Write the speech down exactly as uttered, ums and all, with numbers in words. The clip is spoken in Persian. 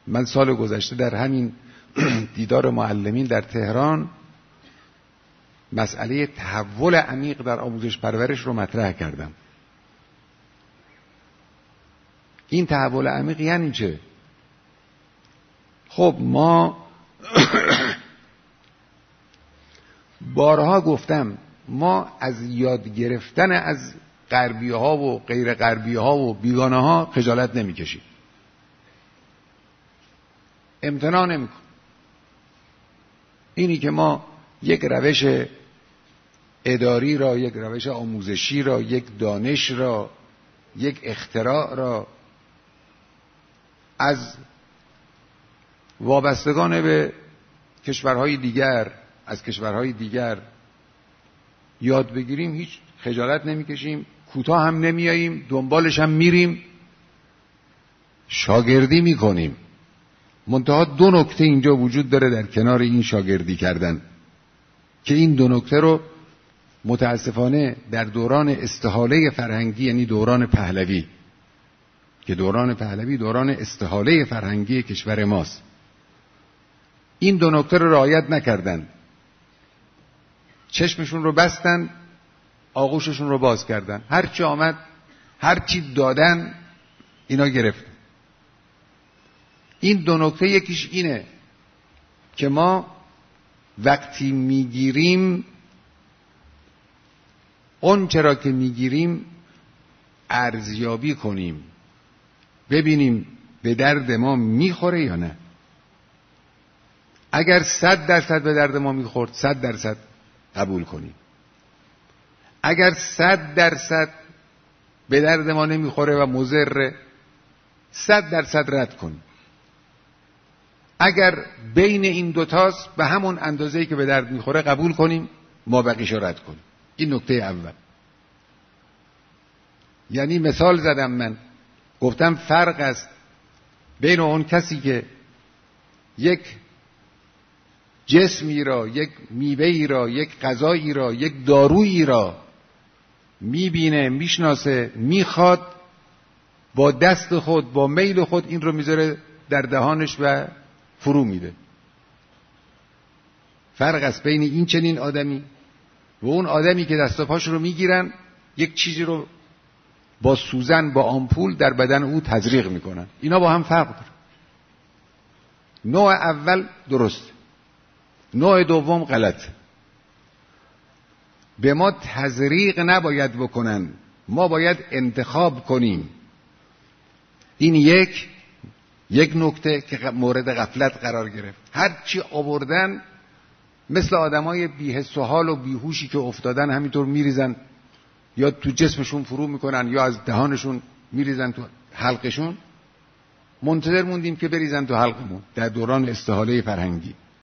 من سال گذشته در همین دیدار معلمین در تهران مسئله تحول عمیق در آموزش پرورش رو مطرح کردم. این تحول عمیق یعنی چه؟ خب ما بارها گفتم ما از یاد گرفتن از غربی ها و غیر غربی ها و بیگانه ها خجالت نمی کشیم، امتناع نمی کنیم. اینی که ما یک روش اداری را، یک روش آموزشی را، یک دانش را، یک اختراع را از وابستگان به کشورهای دیگر از کشورهای دیگر یاد بگیریم، هیچ خجالت نمیکشیم، کوتاه هم نمیاییم، دنبالش هم میریم، شاگردی میکنیم. منتها دو نکته اینجا وجود داره در کنار این شاگردی کردن که این دو نکته رو متاسفانه در دوران استحاله فرهنگی، یعنی دوران پهلوی، که دوران پهلوی دوران استحاله فرهنگی کشور ماست، این دو نکته رو رعایت نکردن. چشمشون رو بستن، آغوششون رو باز کردن، هر چی آمد، هر چی دادن اینا گرفتن. این دو نکته یکیش اینه که ما وقتی میگیریم اون چرا که میگیریم ارزیابی کنیم، ببینیم به درد ما میخوره یا نه. اگر صد درصد به درد ما میخورد صد درصد قبول کنیم، اگر صد درصد به درد ما نمیخوره و مضره صد درصد رد کنیم. اگر بین این دوتاست به همون اندازه‌ای که به درد میخوره قبول کنیم، ما بقیشو رد کنیم. این نکته اول. یعنی مثال زدم، من گفتم فرق است بین اون کسی که یک جسمی را، یک میوه‌ای را، یک غذایی را، یک دارویی را میبینه، میشناسه، میخواد، با دست خود، با میل خود این رو میذاره در دهانش و فرو میده. فرق است بین این چنین آدمی و اون آدمی که دست و پاش رو میگیرن، یک چیزی رو با سوزن، با آمپول در بدن او تزریق میکنن. اینا با هم فرق داره. نوع اول درست، نوع دوم غلط. به ما تزریق نباید بکنن، ما باید انتخاب کنیم. این یک یک نکته که مورد غفلت قرار گرفت. هر چی آوردن مثل آدمای بی‌حس و حال و بیهوشی که افتادن همینطور میریزن، یا تو جسمشون فرو میکنن یا از دهانشون میریزن تو حلقشون. منتظر موندیم که بریزن تو حلقمون در دوران استحاله فرهنگی.